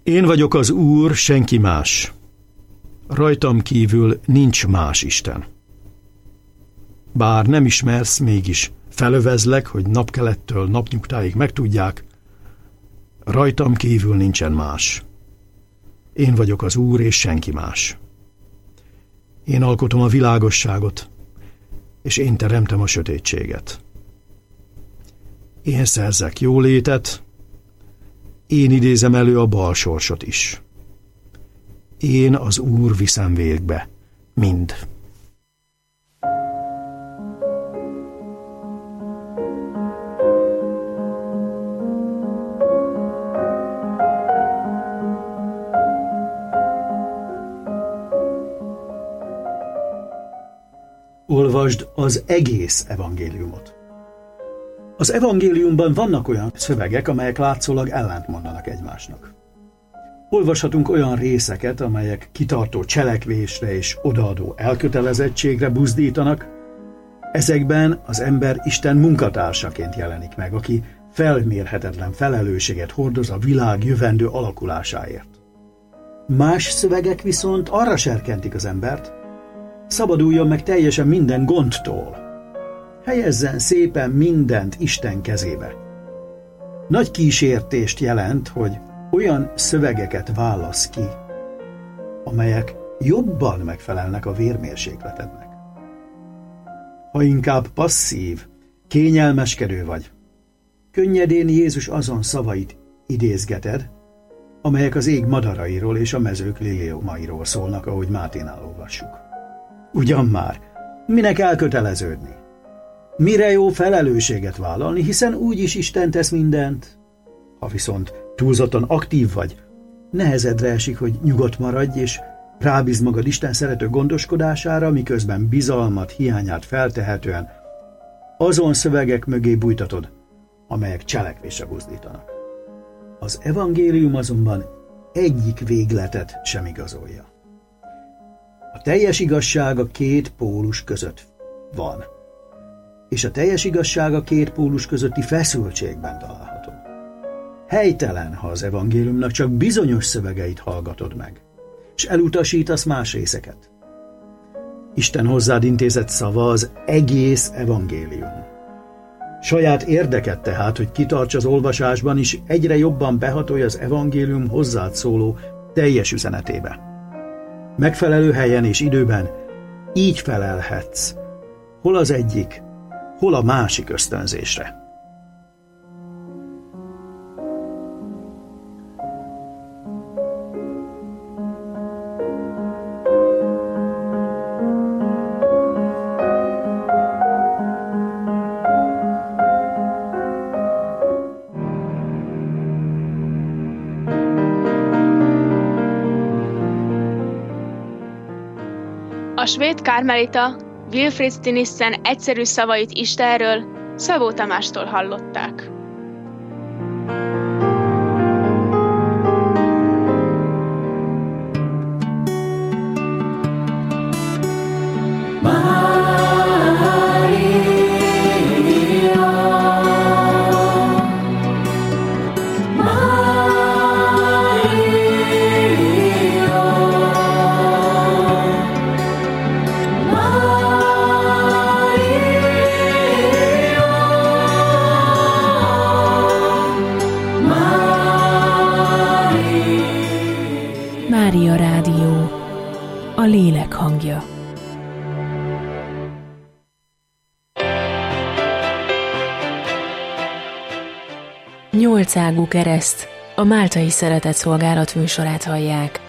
Én vagyok az Úr, senki más. Rajtam kívül nincs más Isten. Bár nem ismersz, mégis felövezlek, hogy napkelettől napnyugtáig megtudják, rajtam kívül nincsen más. Én vagyok az Úr, és senki más. Én alkotom a világosságot, és én teremtem a sötétséget. Én szerzek jólétet, én idézem elő a bal sorsot is. Én az Úr viszem végbe mind. Olvasd az egész evangéliumot. Az evangéliumban vannak olyan szövegek, amelyek látszólag ellentmondanak egymásnak. Olvashatunk olyan részeket, amelyek kitartó cselekvésre és odaadó elkötelezettségre buzdítanak. Ezekben az ember Isten munkatársaként jelenik meg, aki felmérhetetlen felelősséget hordoz a világ jövendő alakulásáért. Más szövegek viszont arra serkentik az embert, szabaduljon meg teljesen minden gondtól. Helyezzen szépen mindent Isten kezébe. Nagy kísértést jelent, hogy olyan szövegeket válasz ki, amelyek jobban megfelelnek a vérmérsékletednek. Ha inkább passzív, kényelmeskedő vagy, könnyedén Jézus azon szavait idézgeted, amelyek az ég madarairól és a mezők liliomairól szólnak, ahogy Máténál olvassuk. Ugyan már, minek elköteleződni? Mire jó felelősséget vállalni, hiszen úgyis Isten tesz mindent? Ha viszont túlzottan aktív vagy, nehezedre esik, hogy nyugodt maradj, és rábízd magad Isten szerető gondoskodására, miközben bizalmat hiányát feltehetően azon szövegek mögé bújtatod, amelyek cselekvésre buzdítanak. Az evangélium azonban egyik végletet sem igazolja. A teljes igazság a két pólus között van, és a teljes igazság a két pólus közötti feszültségben található. Helytelen, ha az evangéliumnak csak bizonyos szövegeit hallgatod meg, és elutasítasz más részeket. Isten hozzád intézett szava az egész evangélium. Saját érdeket tehát, hogy kitarts az olvasásban is, egyre jobban behatolj az evangélium hozzád szóló teljes üzenetébe. Megfelelő helyen és időben így felelhetsz, hol az egyik, hol a másik ösztönzésre. A svéd kármelita Wilfrid Stinissen egyszerű szavait Istenről Szabó Tamástól hallották. Mária Rádió, a lélek hangja. Nyolcágú kereszt, a Máltai Szeretetszolgálat műsorát hallják.